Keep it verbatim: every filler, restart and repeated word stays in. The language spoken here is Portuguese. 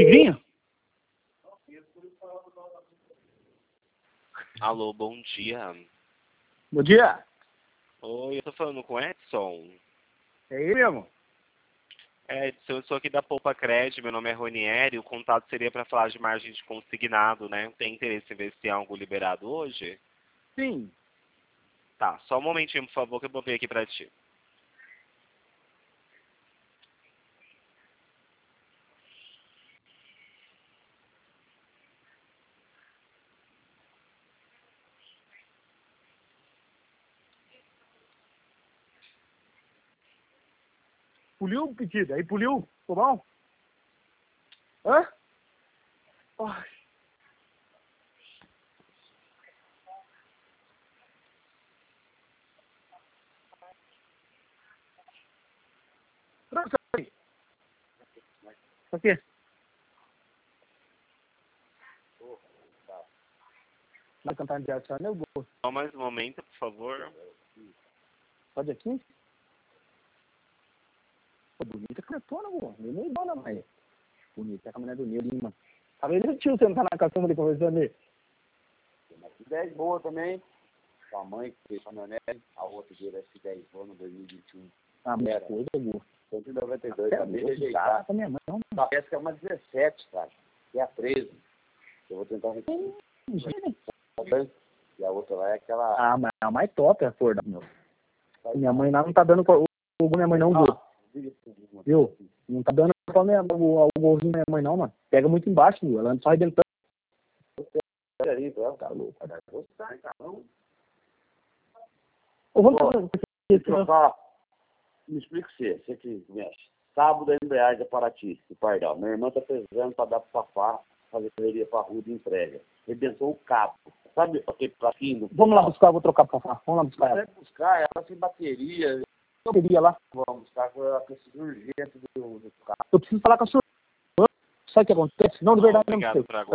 Tigrinho? Alô, bom dia. Bom dia. Oi, eu tô falando com o Edson. É ele mesmo? É, Edson, eu sou aqui da Poupa Cred, meu nome é Ronieri, o contato seria para falar de margem de consignado, né? Tem interesse em ver se tem algo liberado hoje? Sim. Tá, só um momentinho, por favor, que eu vou ver aqui pra ti. Puliu o pedido? Aí puliu? Ficou bom? Hã? Ai. Trouxe aí. O quê? Vai cantar de arte, meu gosto. Só mais um momento, por favor. Pode aqui? Pô, bonita canetona, pô. Eu nem dona, mas. Bonita a caminhada do Nil Lima. Tá vendo o tio sentar na caçamba ali conversando ali? Tem uma dez boa também. Sua mãe que fez caminhonete, a outra dele S dez boa no dois mil e vinte e um. Ah, muita coisa, Gu. cento e noventa e dois. Até Acabei de mesmo, ajeitar. tá, minha mãe não. Parece que é uma dezessete, cara. Que é a treze. Eu vou tentar repetir. E a outra lá é aquela. Ah, mas a mais top é a cor da meu. Minha mãe lá não tá dando cor. O minha mãe não, Gu. Viu? Não tá dando pra minha, o, o golzinho da minha mãe não, mano. Pega muito embaixo, Gu. Ela só arrebentando. Tá louco, cara. Gostar, então. Ô, vamos Ó, fazer deixa eu falar. Me explica você, você que mexe. Sábado a embreagem é Paraty, de Pardal. Minha irmã tá precisando pra dar pro Fafá, fazer correria pra rua de entrega. Rebentou o cabo. Sabe aquele plaquinho? Vamos lá buscar, eu vou trocar pra cá. Vamos lá buscar ela. Vai buscar ela sem bateria. Eu queria lá. Vamos buscar com a precisa urgente do, do carro. Eu preciso falar com a sua irmã. Sabe o que acontece? Não, de verdade, não Obrigado sei. por agora.